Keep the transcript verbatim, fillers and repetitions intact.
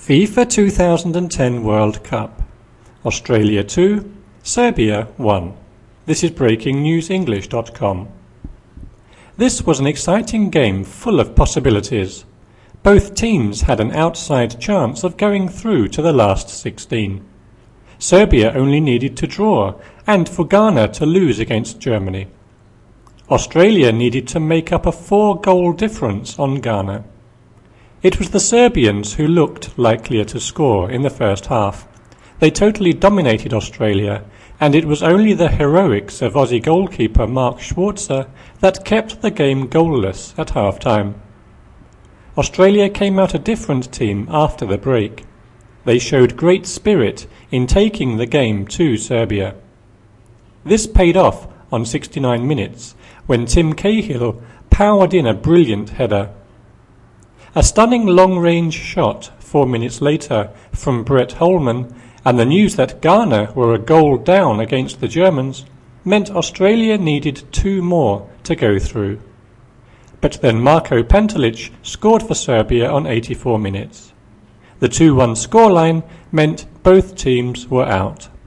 FIFA two thousand ten World Cup. Australia two, Serbia one. This is breaking news english dot com. This was an exciting game full of possibilities. Both teams had an outside chance of going through to the last sixteen. Serbia only needed to draw, and for Ghana to lose against Germany. Australia needed to make up a four-goal difference on Ghana. It was the Serbians who looked likelier to score in the first half. They totally dominated Australia, and it was only the heroics of Aussie goalkeeper Mark Schwarzer that kept the game goalless at half-time. Australia came out a different team after the break. They showed great spirit in taking the game to Serbia. This paid off on sixty-nine minutes when Tim Cahill powered in a brilliant header. A stunning long-range shot four minutes later from Brett Holman, and the news that Ghana were a goal down against the Germans meant Australia needed two more to go through. But then Marko Pantelic scored for Serbia on eighty-four minutes. The two one scoreline meant both teams were out.